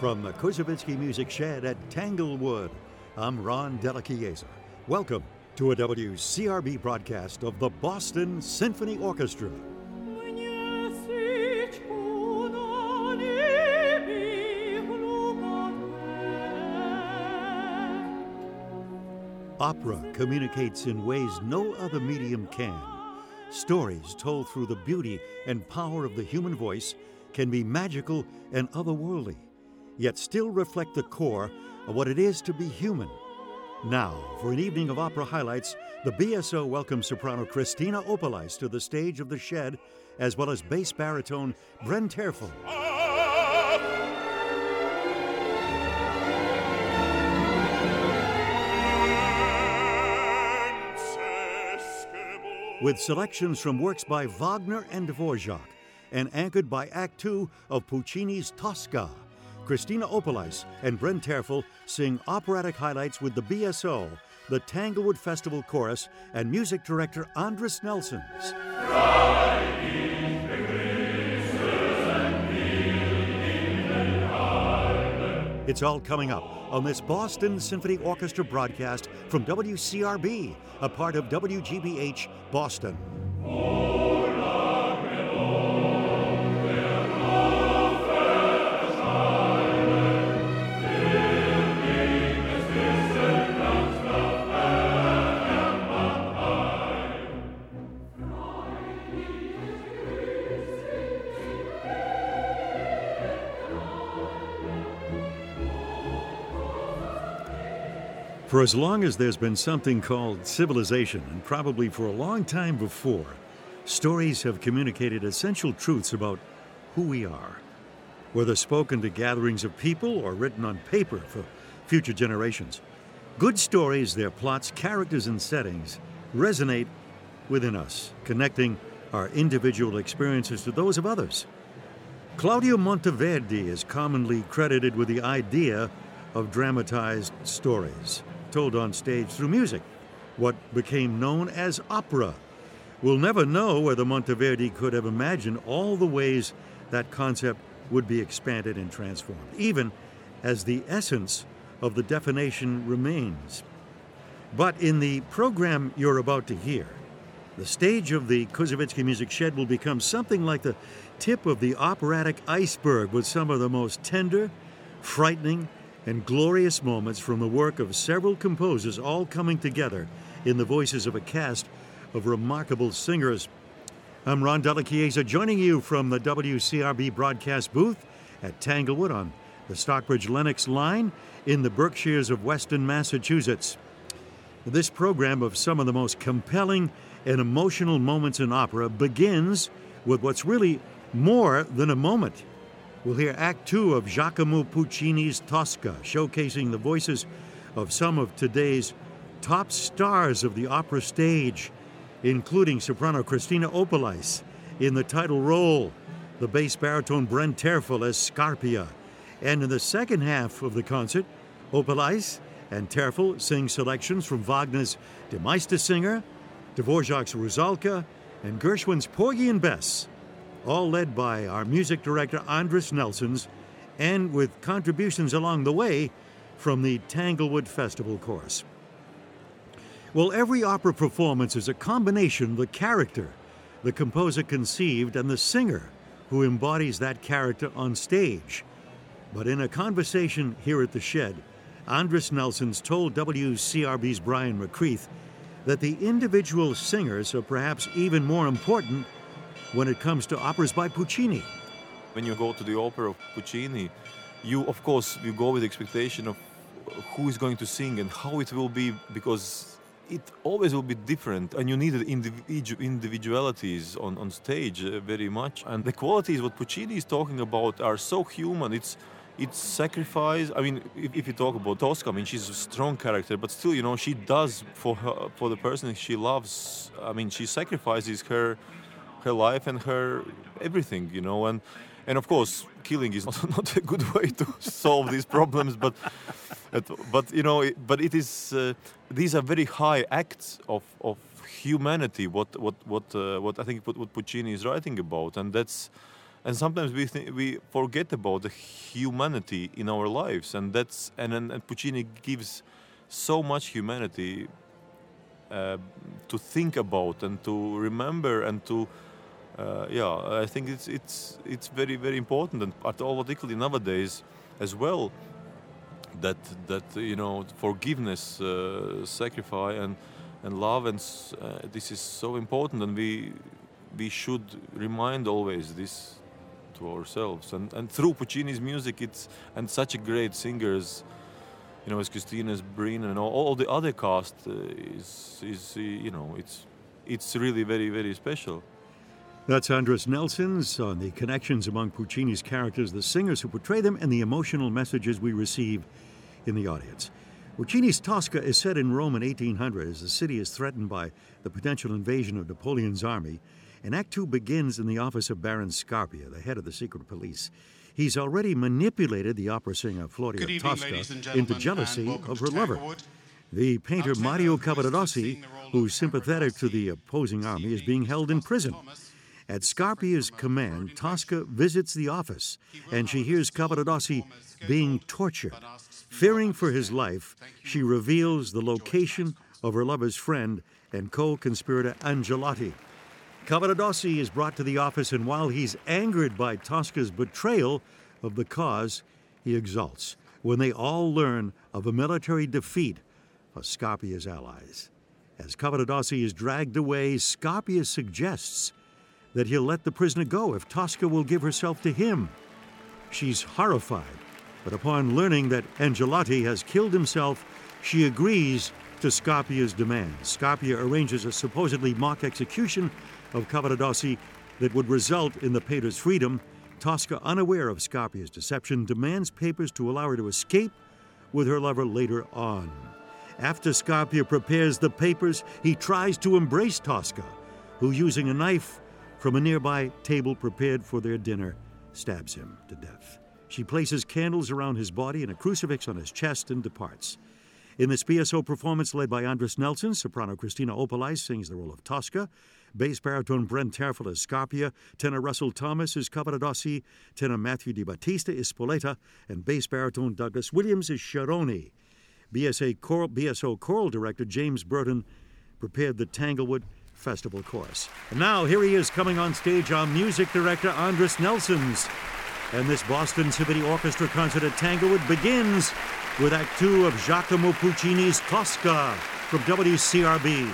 From the Kuzovitsky Music Shed at Tanglewood, I'm Ron Della Chiesa. Welcome to a WCRB broadcast of the Boston Symphony Orchestra. Opera communicates in ways no other medium can. Stories told through the beauty and power of the human voice can be magical and otherworldly, yet still reflect the core of what it is to be human. Now, for an evening of opera highlights, the BSO welcomes soprano Christina Opelais to the stage of the Shed, as well as bass baritone Bren Terfel. With selections from works by Wagner and Dvorak, and anchored by Act Two of Puccini's Tosca, Christina Opelais and Bren Terfel sing operatic highlights with the BSO, the Tanglewood Festival Chorus, and music director Andris Nelsons. It's all coming up on this Boston Symphony Orchestra broadcast from WCRB, a part of WGBH Boston. For as long as there's been something called civilization, and probably for a long time before, stories have communicated essential truths about who we are, whether spoken to gatherings of people or written on paper for future generations. Good stories, their plots, characters, and settings resonate within us, connecting our individual experiences to those of others. Claudio Monteverdi is commonly credited with the idea of dramatized stories told on stage through music, what became known as opera. We'll never know whether Monteverdi could have imagined all the ways that concept would be expanded and transformed, even as the essence of the definition remains. But in the program you're about to hear, the stage of the Kuzovitsky Music Shed will become something like the tip of the operatic iceberg, with some of the most tender, frightening, and glorious moments from the work of several composers all coming together in the voices of a cast of remarkable singers. I'm Ron Della Chiesa, joining you from the WCRB broadcast booth at Tanglewood on the Stockbridge Lenox line in the Berkshires of Western Massachusetts. This program of some of the most compelling and emotional moments in opera begins with what's really more than a moment. We'll hear Act Two of Giacomo Puccini's Tosca, showcasing the voices of some of today's top stars of the opera stage, including soprano Christina Opelais in the title role, the bass baritone Bren Terfel as Scarpia, and in the second half of the concert, Opelais and Terfel sing selections from Wagner's Die Meistersinger, Dvorak's Rusalka, and Gershwin's Porgy and Bess, all led by our music director Andris Nelsons, and with contributions along the way from the Tanglewood Festival Chorus. Well, every opera performance is a combination of the character the composer conceived and the singer who embodies that character on stage. But in a conversation here at the Shed, Andris Nelsons told WCRB's Brian McCreath that the individual singers are perhaps even more important when it comes to operas by Puccini. When you go to the opera of Puccini, you go with the expectation of who is going to sing and how it will be, because it always will be different, and you need individualities on stage very much. And the qualities what Puccini is talking about are so human. It's sacrifice. I mean, if you talk about Tosca, I mean, she's a strong character, but still, she does for the person she loves. I mean, she sacrifices her life and her everything, and of course killing is not a good way to solve these problems, but it is these are very high acts of humanity what I think what Puccini is writing about, and that's and sometimes we forget about the humanity in our lives, and and Puccini gives so much humanity to think about and to remember and to I think it's very very important, and particularly nowadays as well, that forgiveness, sacrifice, and love, and this is so important, and we should remind always this to ourselves, and through Puccini's music, and such a great singers, as Christina's Brin and all the other cast it's really very very special. That's Andris Nelsons on the connections among Puccini's characters, the singers who portray them, and the emotional messages we receive in the audience. Puccini's Tosca is set in Rome in 1800 as the city is threatened by the potential invasion of Napoleon's army, and Act Two begins in the office of Baron Scarpia, the head of the secret police. He's already manipulated the opera singer Floria Tosca into jealousy of her lover. The painter Mario Cavaradossi, who's sympathetic to the opposing army, is being held in prison. At Scarpia's command, Tosca visits the office, and she hears Cavaradossi being tortured. Fearing for his life, she reveals the location of her lover's friend and co-conspirator Angelotti. Cavaradossi is brought to the office, and while he's angered by Tosca's betrayal of the cause, he exults when they all learn of a military defeat of Scarpia's allies. As Cavaradossi is dragged away, Scarpia suggests that he'll let the prisoner go if Tosca will give herself to him. She's horrified, but upon learning that Angelotti has killed himself, she agrees to Scarpia's demands. Scarpia arranges a supposedly mock execution of Cavaradossi that would result in the painter's freedom. Tosca, unaware of Scarpia's deception, demands papers to allow her to escape with her lover later on. After Scarpia prepares the papers, he tries to embrace Tosca, who, using a knife from a nearby table prepared for their dinner, stabs him to death. She places candles around his body and a crucifix on his chest and departs. In this BSO performance led by Andris Nelsons, soprano Christina Opelais sings the role of Tosca, bass baritone Brent Terfel as Scarpia, tenor Russell Thomas is Cavaradossi, tenor Matthew Di Battista is Spoletta, and bass baritone Douglas Williams is Sciarroni. BSO choral director James Burton prepared the Tanglewood Festival Chorus. And now, here he is coming on stage, our music director, Andris Nelsons. And this Boston Symphony Orchestra concert at Tanglewood begins with Act Two of Giacomo Puccini's Tosca from WCRB.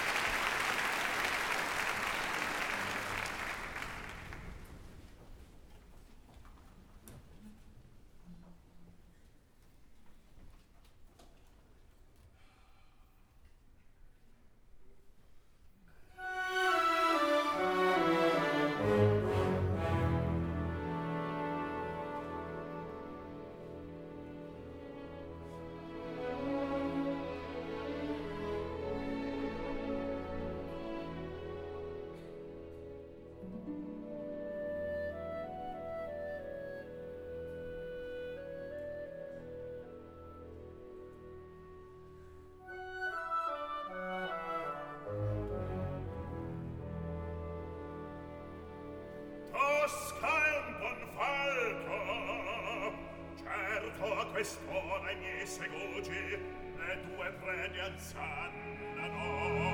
Questo ai miei segugi le due predi alzannano.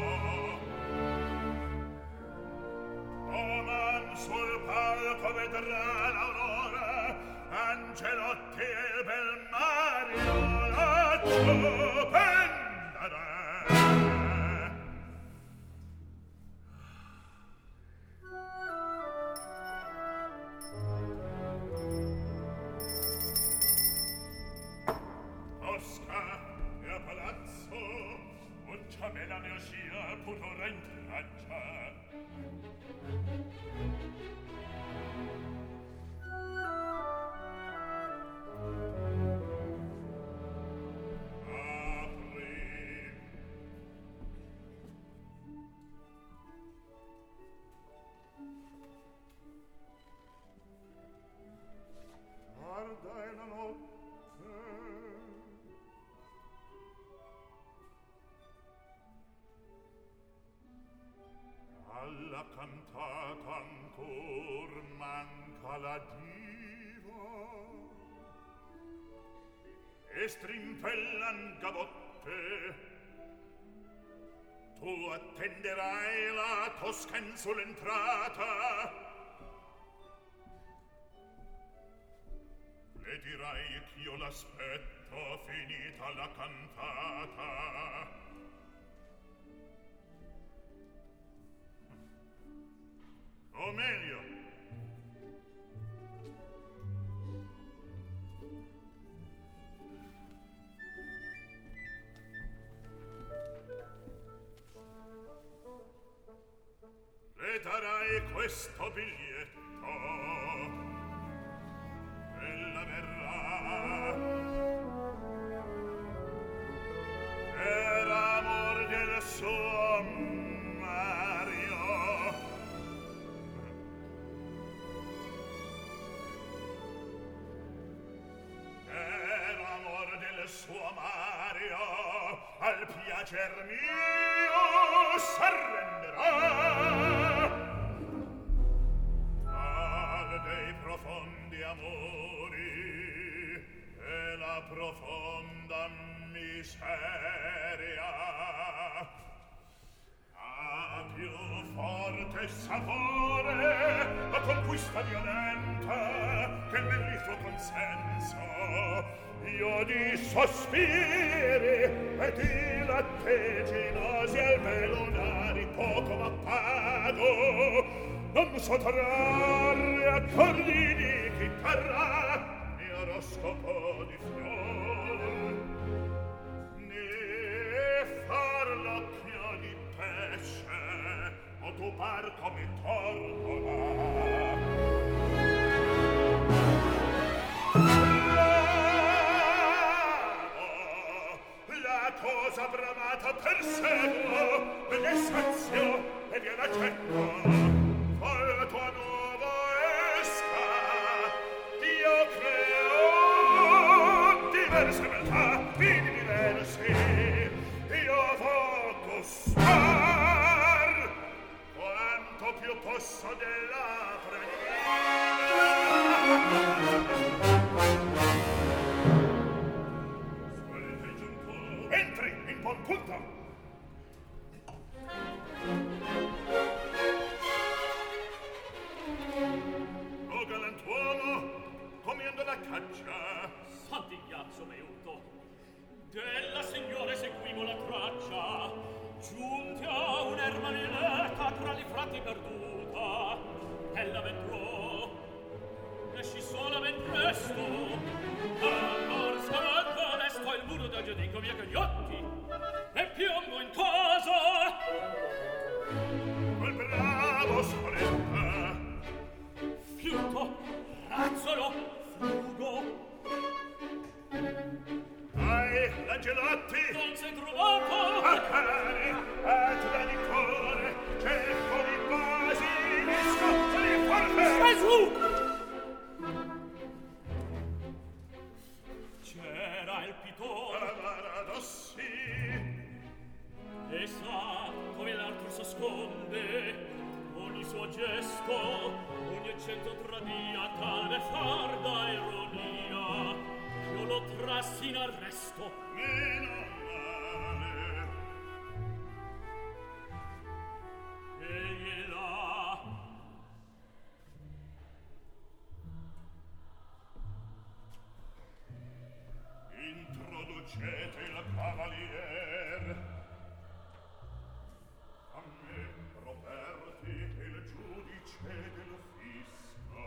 Oman sul palco vedrà l'aurora, Angelotti e bel Mario laggiù pendere. Ciamela mia scia putora in traccia. Apri. Guarda la notte. Alla cantata ancor manca la diva e strimpellan gavotte. Tu attenderai la tosca insolentrata, le dirai ch'io l'aspetto finita la cantata. O meglio, le darai questo biglietto, ella verrà per amor del suo Mario. Per amor del suo Mario al piacer mio s'arrenderà. Tal dei profondi amori e la profonda miseria ha più forte sapore la conquista violenta che nell'ituo consenso io di sospiri e di latteginosi al velonari poco m'appago, non so trarre accordi di chitarra mio oroscopo di fior, né far l'occhio di pesce o tu par come tortola. Cosa bramata perseguo e ne sazio e via l'accetto falla tua nuova esca Dio creo diverse beltà in diversi io vo gustar quanto più posso della preghiera. Entri in buon punto. O galantuomo, commiendo la caccia. Santigliazzo meuto, della signore seguimo la traccia, giunti a un'erma viletta tra li frati perduta. Ella v'entrò, esci sola ben presto, allor scavalco lesto il muro da giudico via Gagliotti e piombo in casa. Quel bravo Spoletta, Fiuto, razzolo, fugo. hai l'Angelotti, Non s'è trovato. a cane, a traditore, cerco di basilisco, di forte. Gesù! C'era il pitone Paradossi, e sa come l'altro s'asconde ogni suo gesto, ogni accento tradia tal beffarda ironia. Io lo trassi in arresto. meno male. Egli là Introducete il cavalier. A me, Roberti, il giudice del fisco.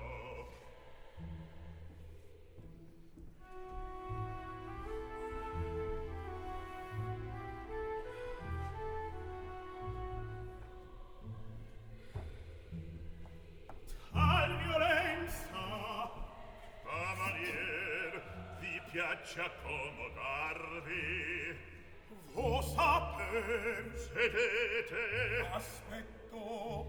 Tal violenza, cavalier, vi piace accomodarvi. Vo saper, sedete. Aspetto.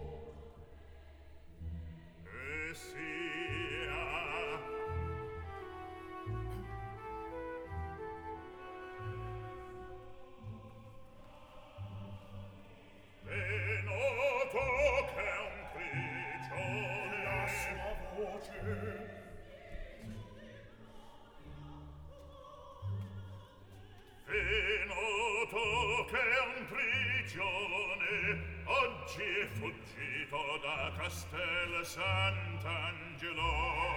E sia. È noto che un prigione la sua voce prigione, oggi è fuggito da Castel Sant'Angelo.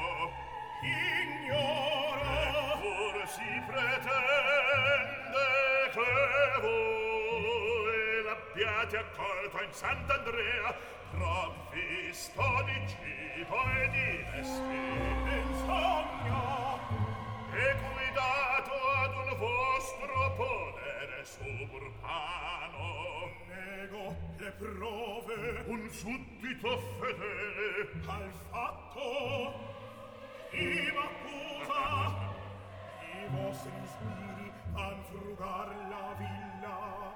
Ignoro, eppur si pretende che voi l'abbiate accolto in Sant'Andrea, provvisto di cibo e di vestiti in sogno, e guidato ad un vostro podere suburbano. Nego le prove, un suddito fedele al fatto chi m'accusa. I vostri spiri fan frugar la villa,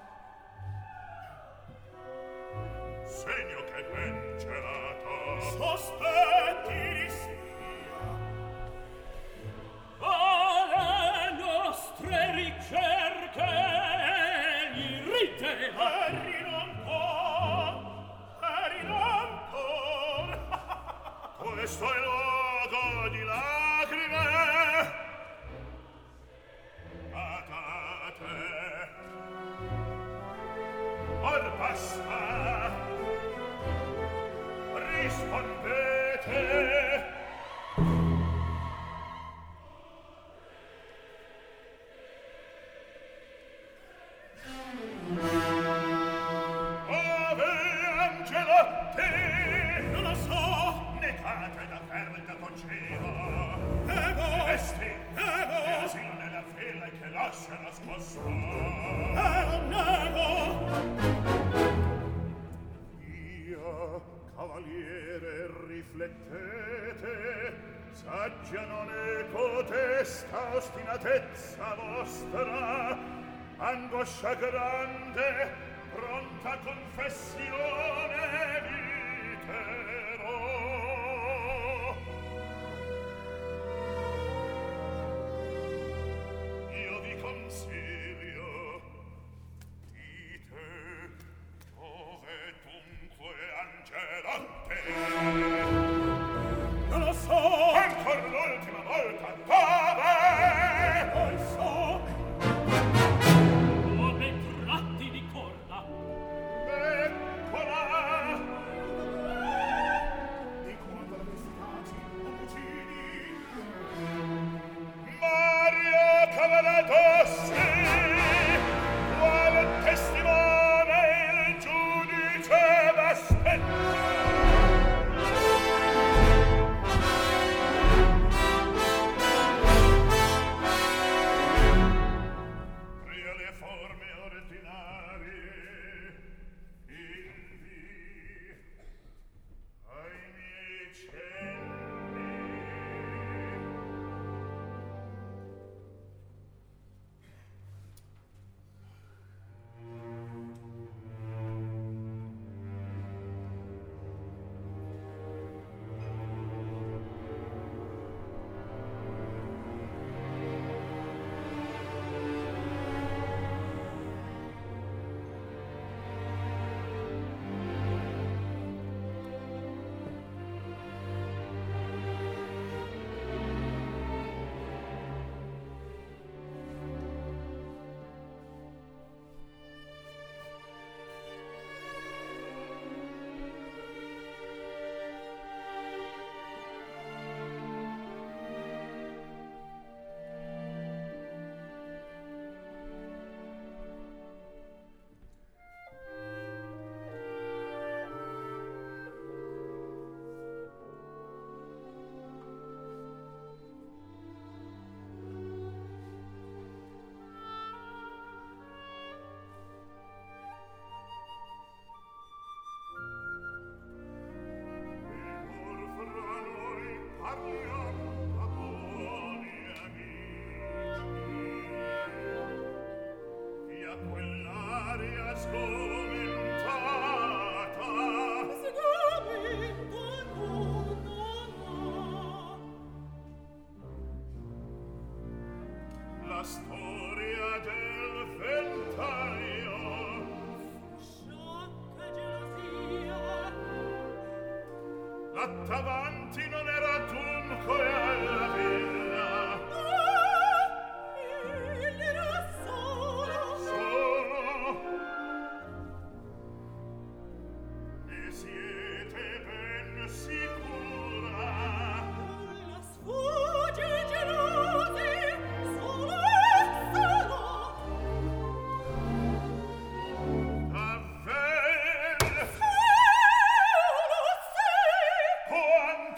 segno che ben celato sospetti di spia. alle nostre ricerche gli rideva questo è luogo di lacrime. Patate or basta, rispondete. Cavaliere, riflettete, saggia non è cotesta ostinatezza vostra, angoscia grande, pronta confessione viterò. Io vi consiglio, dite, dove dunque Angelante? Non lo so! Ancor l'ultima volta, dove? Non so! come tratti di corda. Eccola! Di quando l'avvestati o Puccini? Mario Cavaradossi, quale testimone il giudice m'aspetta. Pria le forme ordinarie, invi ai miei cenni. La storia del ventaglio, Sciocca gelosia, l'attavanti non era dunque alla villa. egli era solo. Solo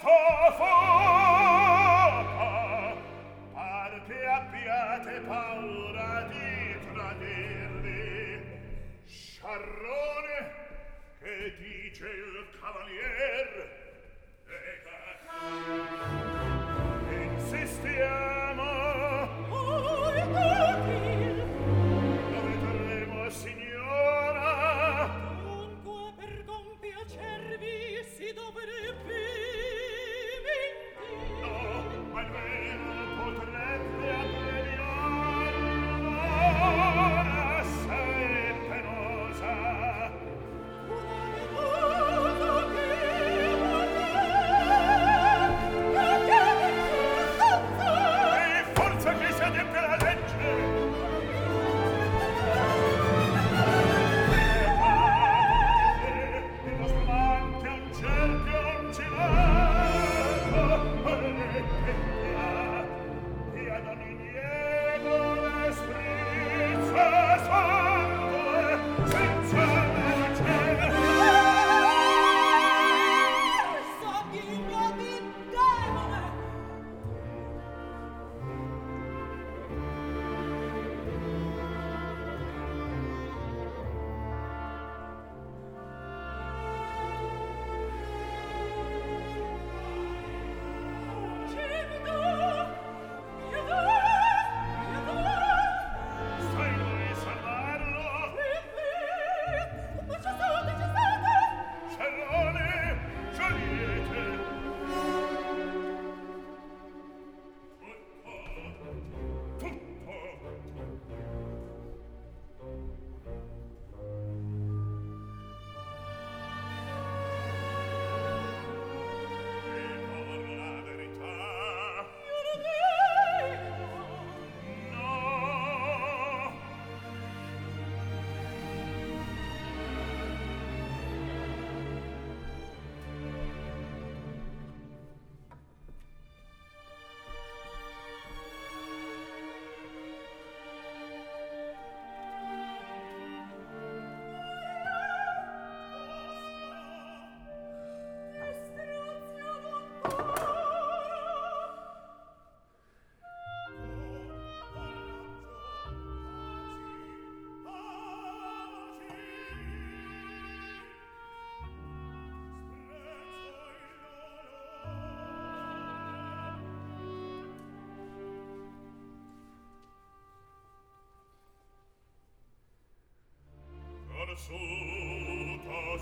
Forsuto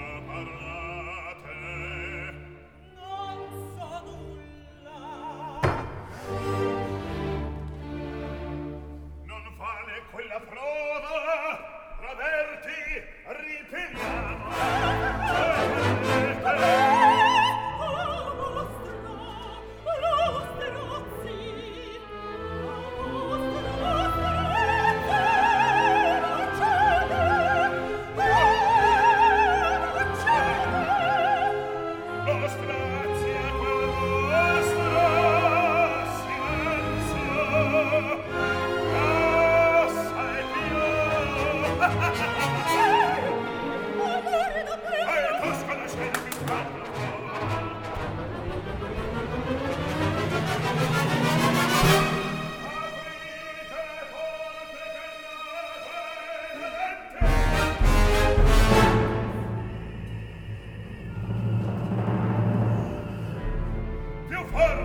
scaparrate, non so nulla. non vale quella prova, Raverti, ripeliamo. Più forte!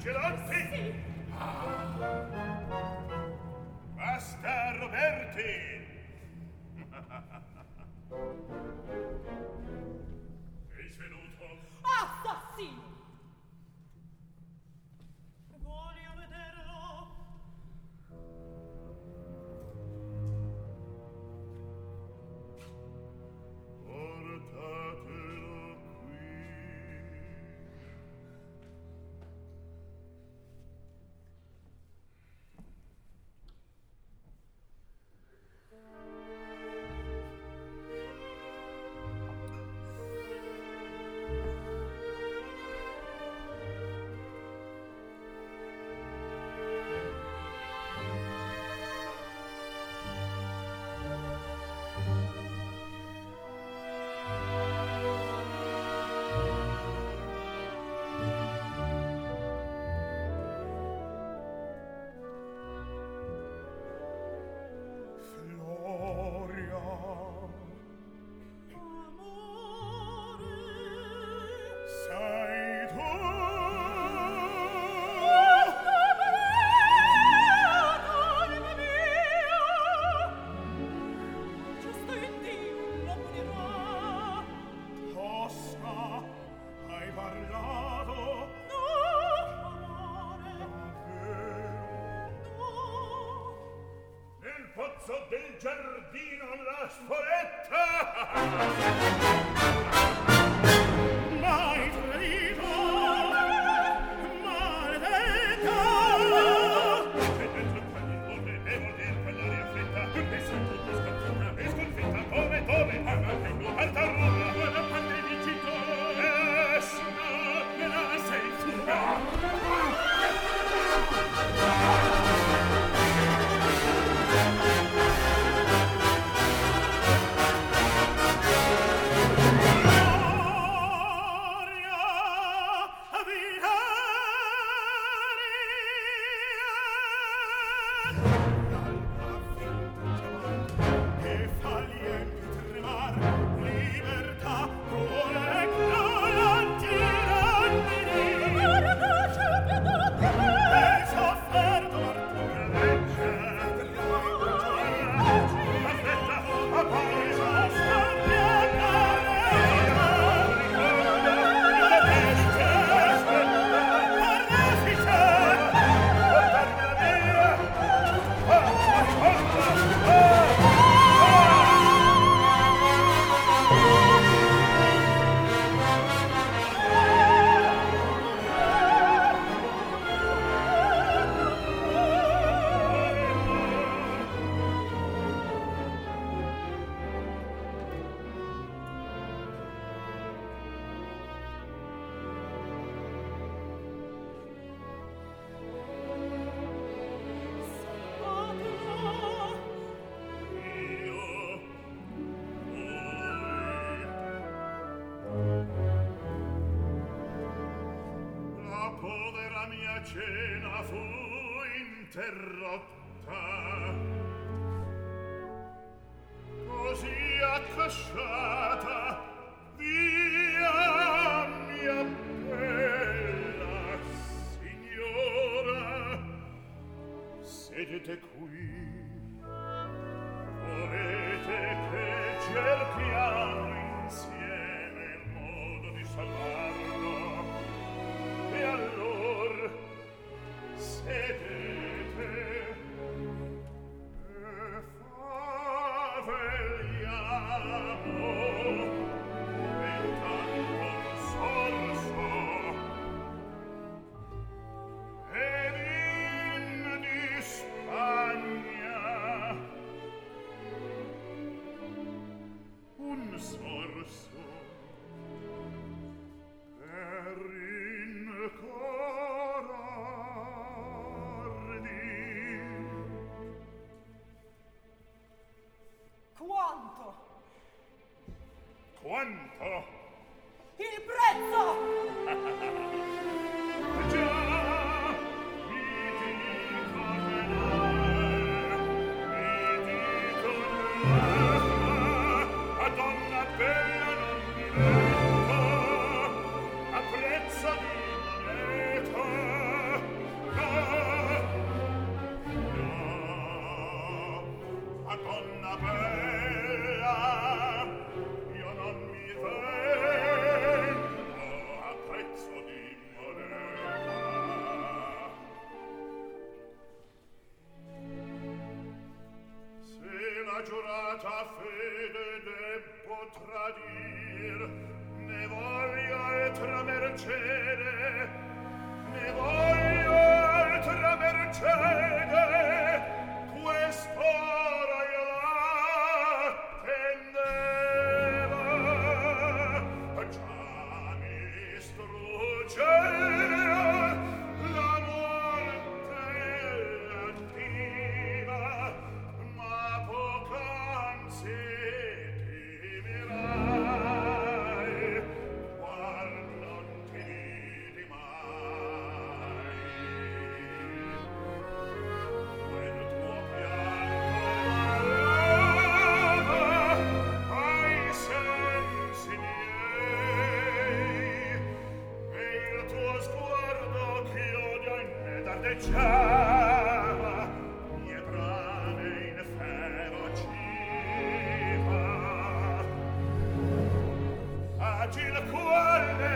Lancelotti? Sì. Basta, Roberti! Sei svenuto? Assassino! Voglio vederlo. Portatelo qui. Del giardino la spoletta mai tradito maledetta e dentro quell'involve e vuol dir quell'aria fritta e sento di sconfitta e sconfitta come tengo alta rulla guarda padre vincitore nessuna me la sei fuga cena fu interrotta così accasciata via mia bella signora sedete qui volete che cerchiamo insieme il modo di salvarlo e allor sedete e faveliamo e intanto un sorso ed in di Spagna giurata fede debbo tradir, ne voglio altra mercede, ne voglio altra mercede, quest'ora io l'attendeva, già mi strugge la morte attiva, ma poc'anzi ti mirai, qual non ti vidi mai. Quel tuo pianto ballava ai sensi miei, e il tuo sguardo ch'io ne dardeggiava, mie brame inferociva. Agil quale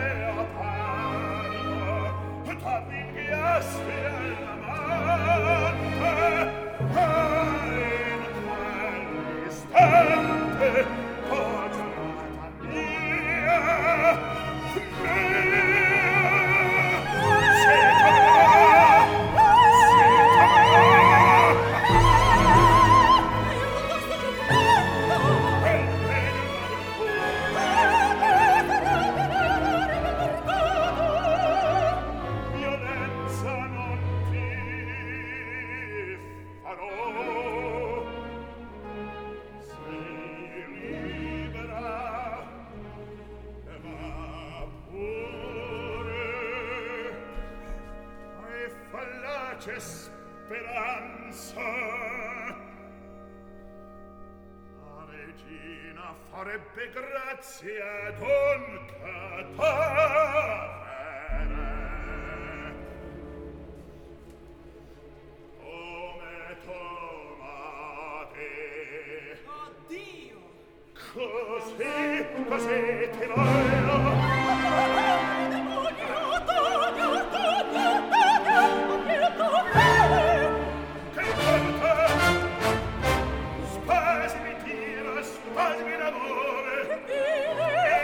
apparvo, t'avvinghiasti all'amante, e in quell'istante, oh giornata mia, violenza non ti farò. Sei libera, ma pure hai fallace speranza. La regina farebbe grazia d'un cadavere. Come tomate. Oddio! Così ti voglio. Che importa? Spasimi tira, spasimi d'amore. Via!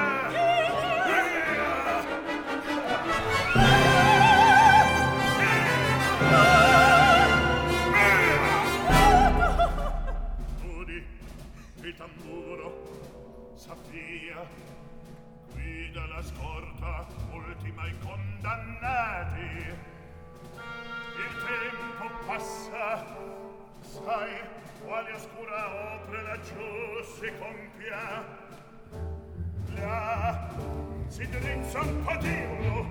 Udi il tamburo, Safia, guida la scorta, ultima i condannati. Il tempo passa, sai, quale oscura opera laggiù si compia. Là si drizza un patibolo.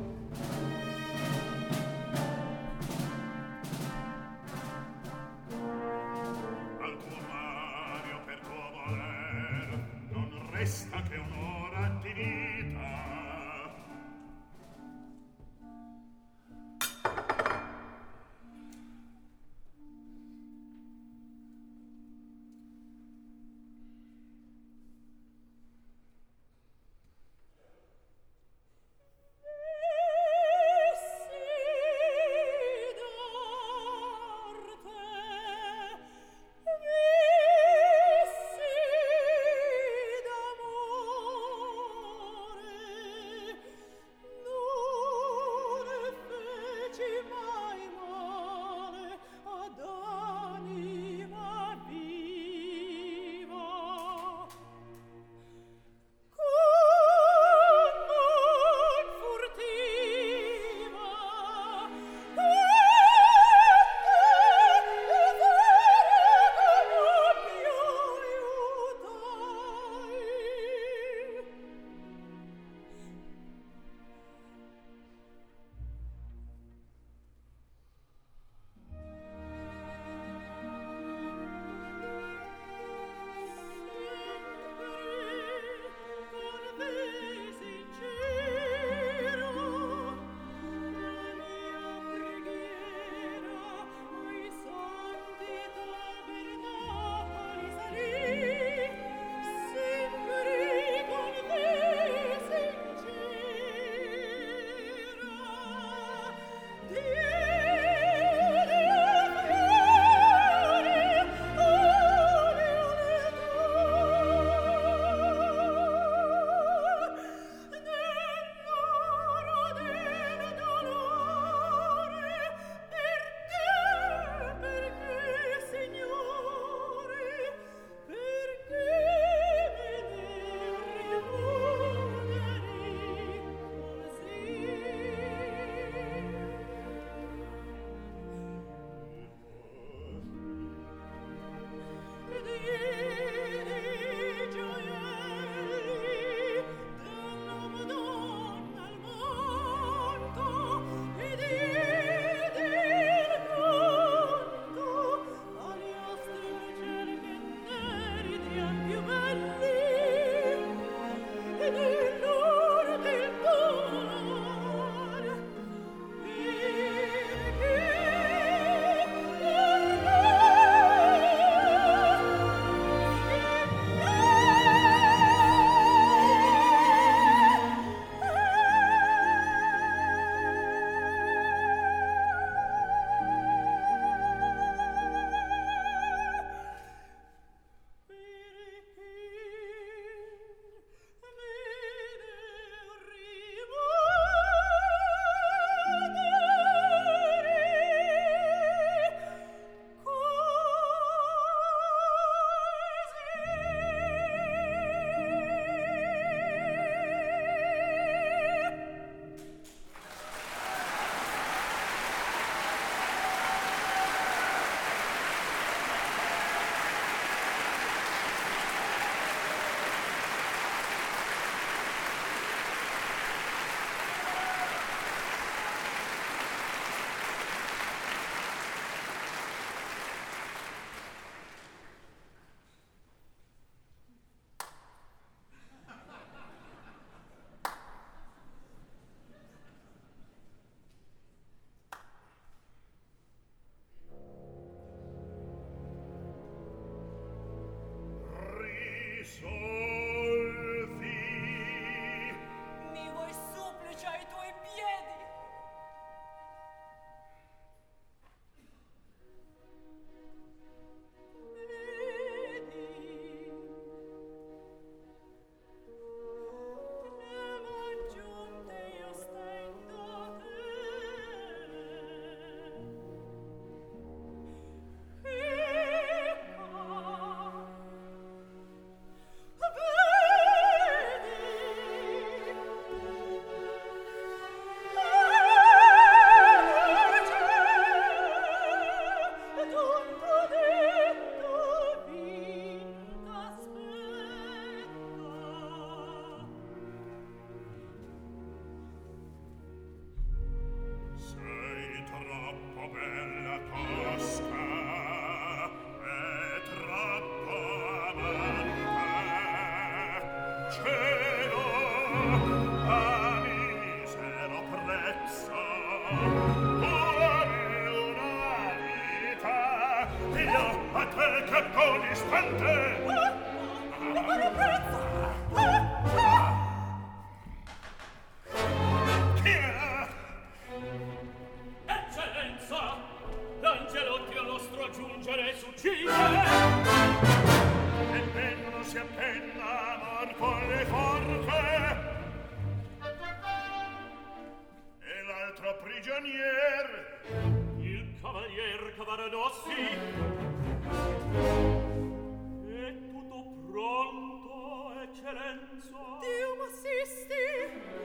Al tuo Mario per tuo voler non resta che un'ora di vita. uccide. E ben si appenna amor con le forche. E l'altro prigionier, Il cavalier Cavaradossi. È tutto pronto, eccellenza. Dio m'assisti.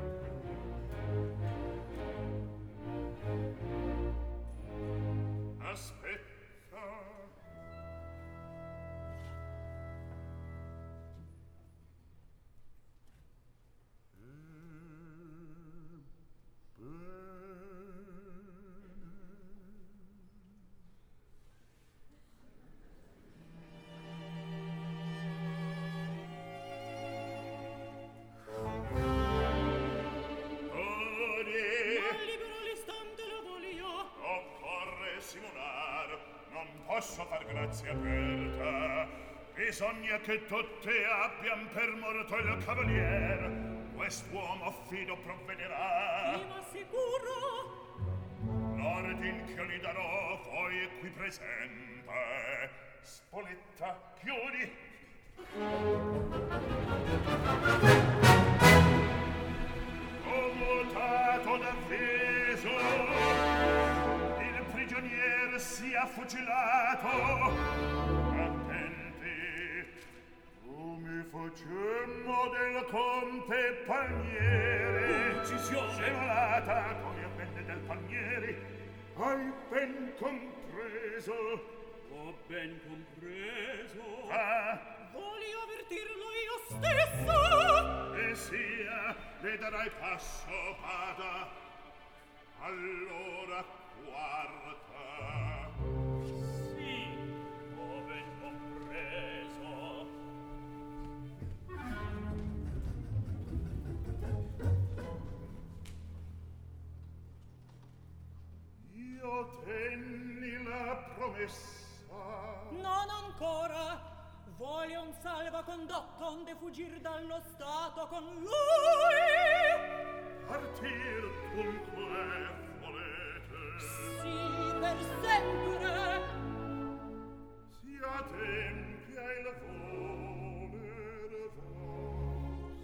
aspetta. Posso far grazia per te. Bisogna che tutte abbian per morto il cavalier. Quest'uomo fido provvederà. Ma sicuro. L'ordin che li darò voi è qui presente. Spoletta, chiudi. Commutato d'avviso, prigionier sia fucilato. Attenti, come facemmo del conte Palmieri. Uccisione. Sevolata come avvenne del Palmieri. Hai ben compreso? Ho ben compreso. Ah, Voglio avvertirlo io stesso. e sia, le darai passo, vada. Allora guarda. Sì, ho ben compreso. Io tenni la promessa. Non ancora. Voglio un salvacondotto onde fuggir dallo stato con lui. Partir dunque volete. Sì, per sempre. Si adempia il voler vostro.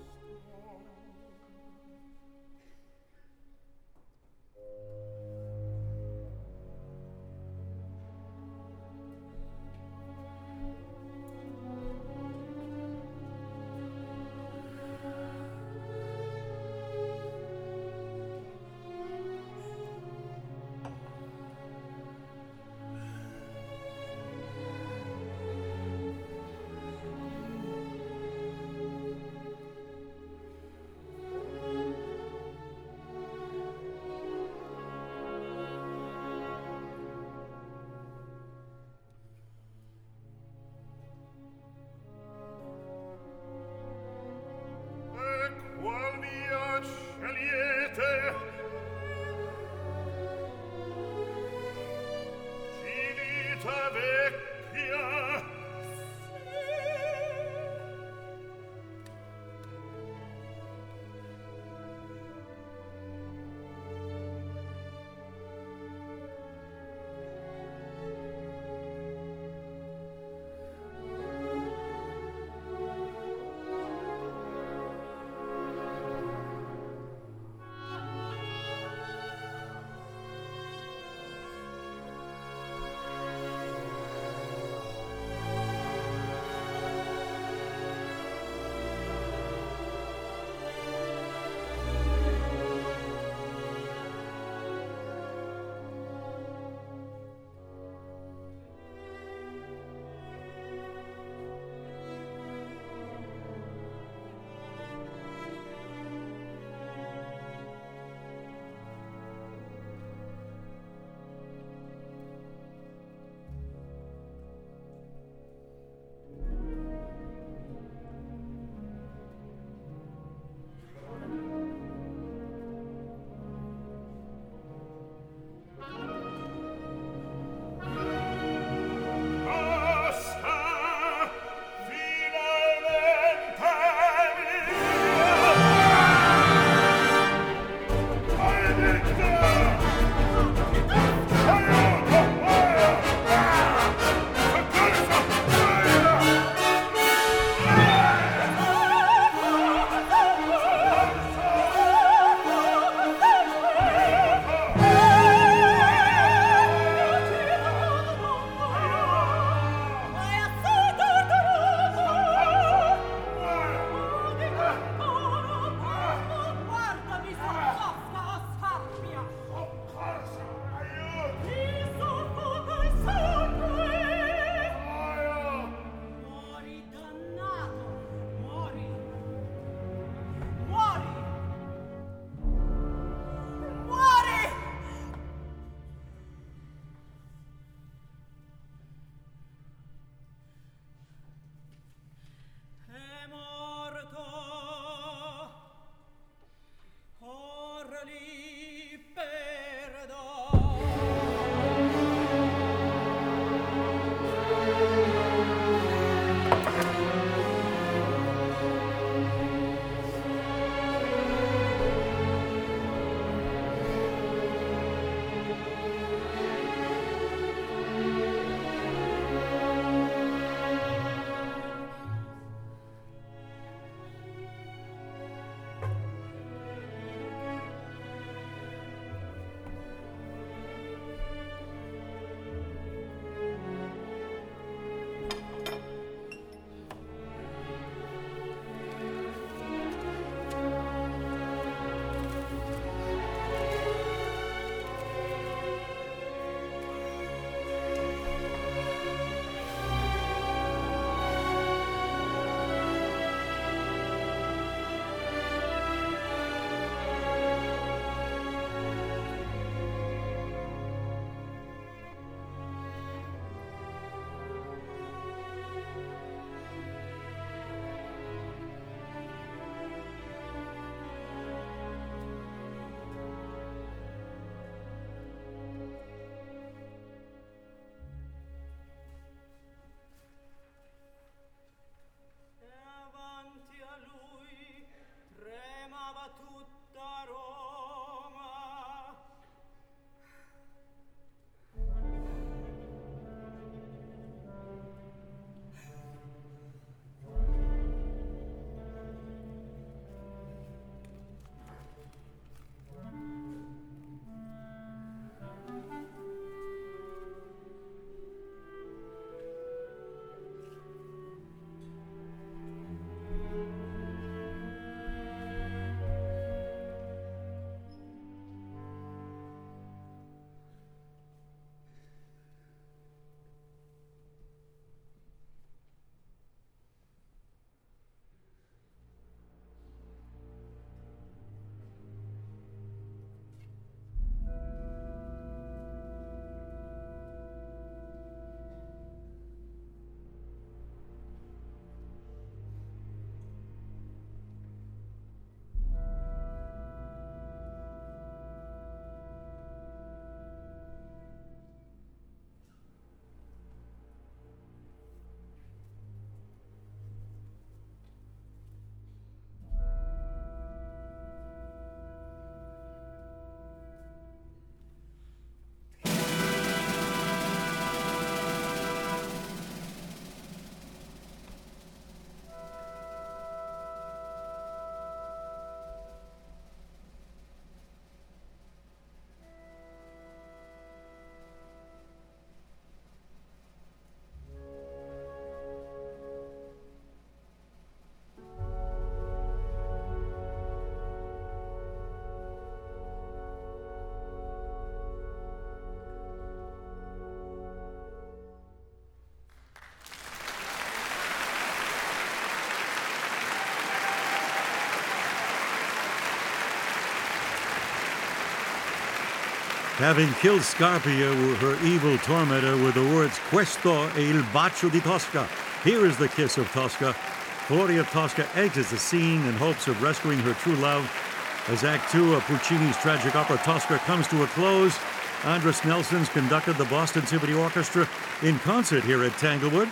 Having killed Scarpia, her evil tormentor, with the words "Questo è il bacio di Tosca." Here is the kiss of Tosca. Gloria Tosca exits the scene in hopes of rescuing her true love. As Act 2 of Puccini's tragic opera Tosca comes to a close, Andris Nelsons conducted the Boston Symphony Orchestra in concert here at Tanglewood.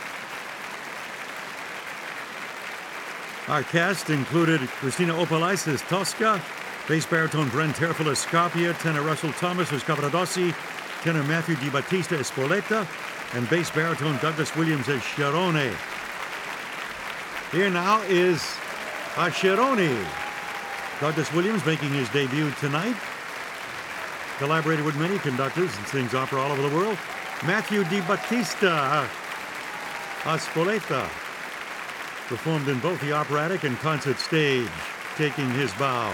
Our cast included Christina Opolais as Tosca, bass baritone Brent Terfel as Scarpia, tenor Russell Thomas as Cavaradossi, tenor Matthew Di Battista as Spoletta, and bass baritone Douglas Williams as Sciarrone. Here now is our Sciarrone. Douglas Williams making his debut tonight. Collaborated with many conductors and sings opera all over the world. Matthew Di Battista as Spoletta. Performed in both the operatic and concert stage, taking his bow.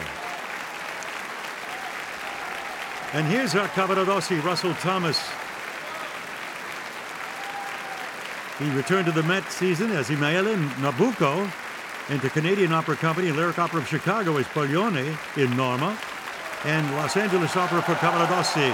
And here's our Cavaradossi, Russell Thomas. He returned to the Met season as Emaele Nabucco, and to Canadian Opera Company and Lyric Opera of Chicago as Paglione in Norma, and Los Angeles Opera for Cavaradossi.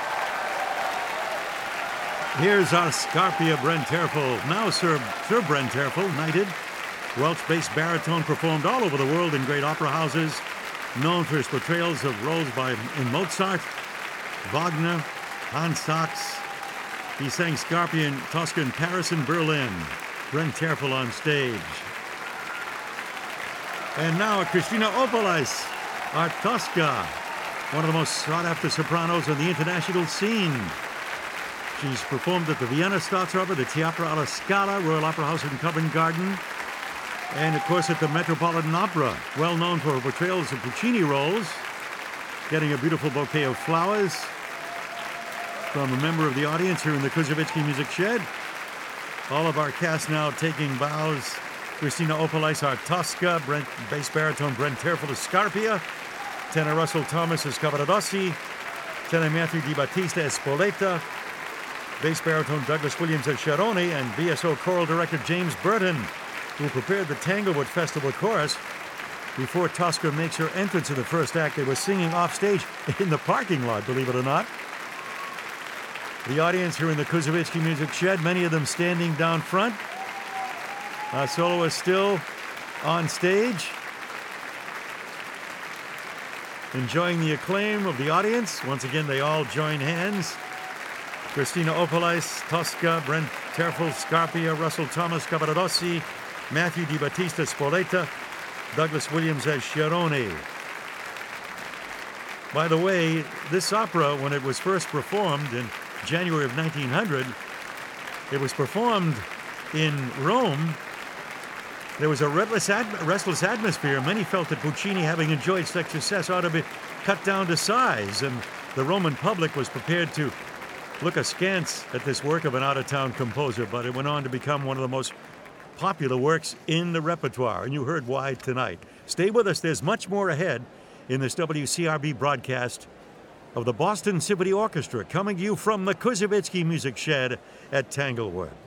Here's our Scarpia, Brent Terfel. Now Sir Brent Terfel, knighted. Welsh bass baritone, performed all over the world in great opera houses, known for his portrayals of roles in Mozart, Wagner, Hans Sachs. He sang Scarpia and Tosca in Paris and Berlin. Brent Terfel on stage. And now Christina Opolais, our Tosca, one of the most sought-after sopranos on the international scene. She's performed at the Vienna Staatsoper, the Teatro alla Scala, Royal Opera House in Covent Garden, and of course at the Metropolitan Opera, well known for her portrayals of Puccini roles, getting a beautiful bouquet of flowers from a member of the audience here in the Kuzovitsky Music Shed. All of our cast now taking bows. Christina Opolais, our Tosca, bass baritone Brent Terfel as Scarpia, tenor Russell Thomas as Cavaradossi, tenor Matthew Di Battista as Spoletta, bass baritone Douglas Williams as Sciarrone, and BSO choral director James Burton, who prepared the Tanglewood Festival Chorus. Before Tosca makes her entrance in the first act, they were singing off stage in the parking lot, believe it or not. The audience here in the Kuzovitsky Music Shed, many of them standing down front. Our soloist still on stage, enjoying the acclaim of the audience. Once again, they all join hands. Christina Opolais, Tosca, Brent Terfel, Scarpia, Russell Thomas, Cavaradossi, Matthew Di Battista, Spoletta, Douglas Williams as Sciarrone. By the way, this opera, when it was first performed in January of 1900, it was performed in Rome. There was a restless atmosphere. Many felt that Puccini, having enjoyed such success, ought to be cut down to size, and the Roman public was prepared to look askance at this work of an out-of-town composer, but it went on to become one of the most popular works in the repertoire, and you heard why tonight. Stay with us. There's much more ahead in this WCRB broadcast of the Boston Symphony Orchestra, coming to you from the Kuzovitsky Music Shed at Tanglewood.